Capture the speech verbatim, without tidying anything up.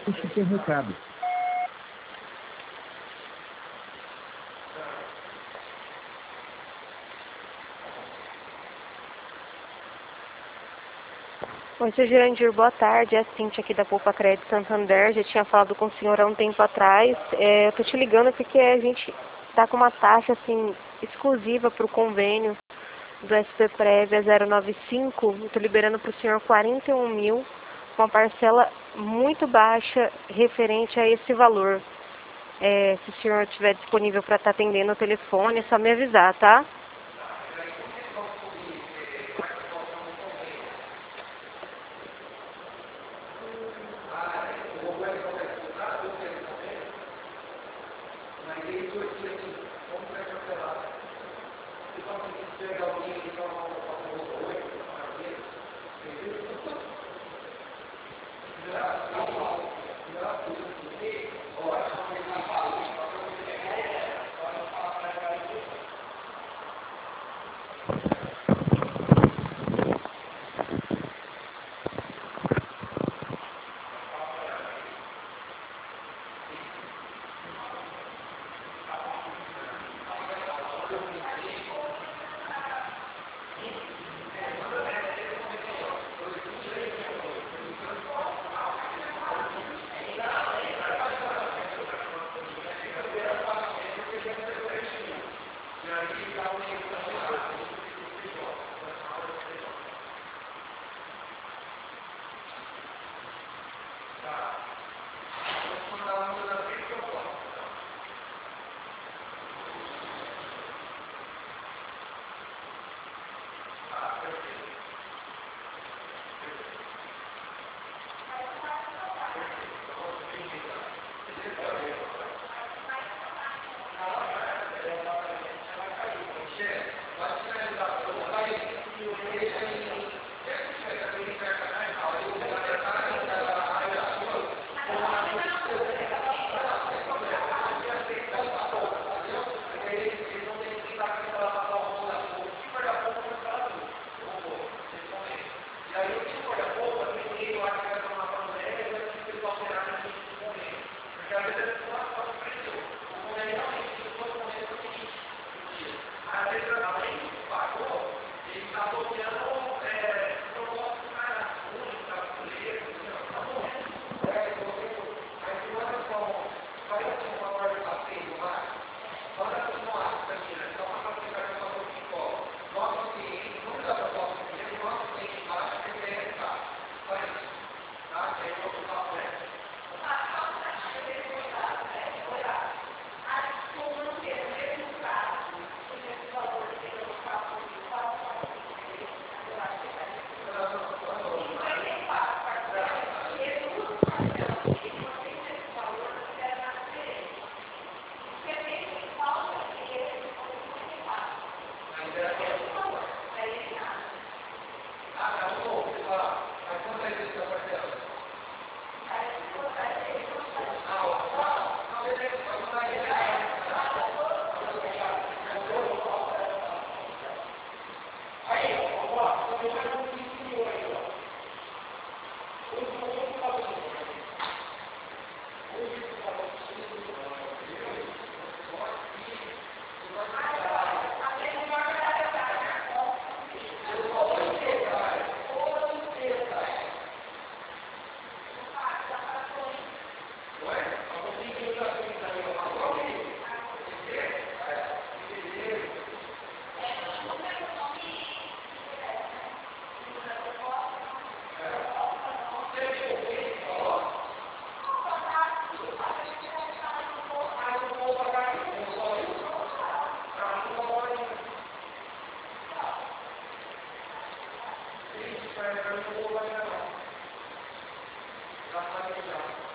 Este seu recado. Oi, seu Jurandir, boa tarde. É a Cintia aqui da Poupa Crédito Santander. Já tinha falado com o senhor há um tempo atrás. É, eu tô te ligando porque a gente tá com uma taxa assim exclusiva para o convênio do S P Prévia zero nove cinco. Eu tô liberando para o senhor quarenta e um mil, uma parcela muito baixa referente a esse valor. É, se o senhor estiver disponível para estar atendendo o telefone, é só me avisar, tá? Gracias.